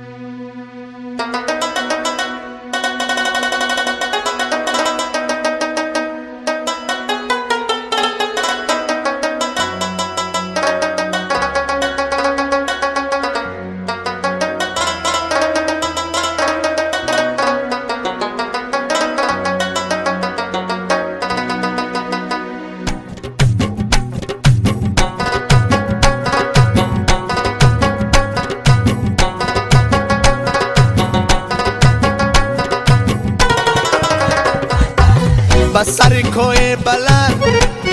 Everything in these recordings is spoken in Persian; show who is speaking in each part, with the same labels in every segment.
Speaker 1: با سر کوه بلند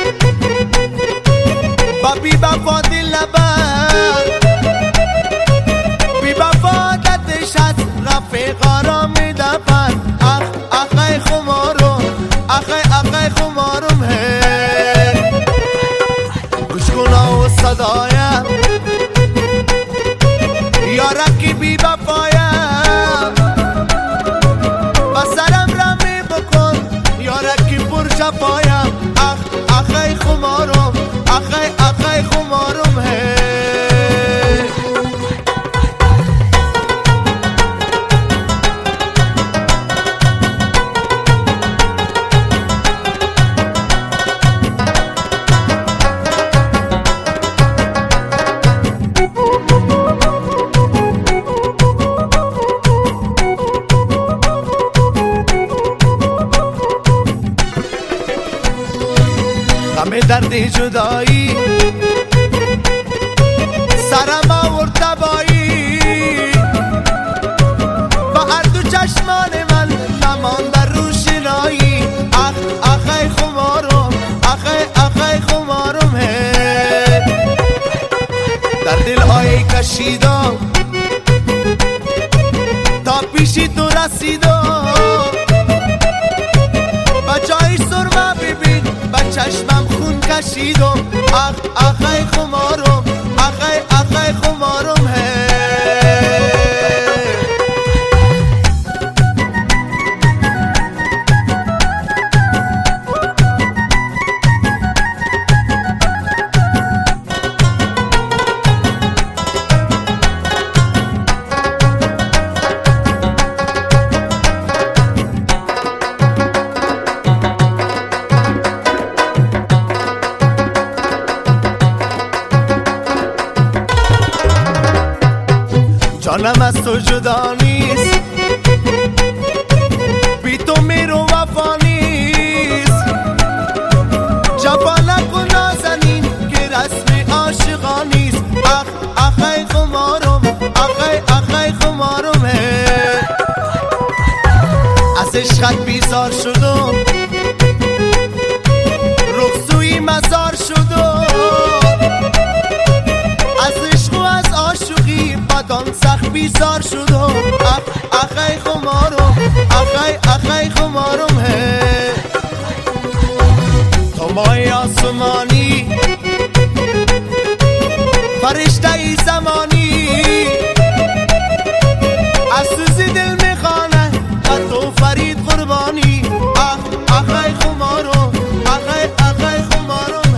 Speaker 1: با بی وفا دل نبند، بی وفا دتش از رفیقا را میدفن. اخی خمارم، اخی خمارم هی گوش کن و صدایم یارکی بی وفایم، با سرم رمی بکن یارکی پر شفایم. اخی خمارم، اخی خمارم هی غم درد جدایی سرم آورد تبایی، با هر دو چشمان من نماند روشنایی. اخی خمارم، اخی خمارم هی در دلهایی کشیدم تا پیشی تو رسیدم، با جای سرما ببین با چشمم خون کشیدم. اخی خمارم، اخی خمارم هی جانم از تو جدا نیست، بی تو میرو وفا نیست. جفا نکن نازنین که رسم عاشقا نیست. اخی خمارم، اخی خمارم هی از عشقت بیزار شدم، رخصوی مزار شدم، از عشق و از عاشقی بدان سخت بیزار شدم. اخی خمارم، اخی خمارم هی تو مای آسمانی فرشته ای زمانی، از سوزی دل میخانه و تو فرید قربانی. اخی خمارم، اخی خمارم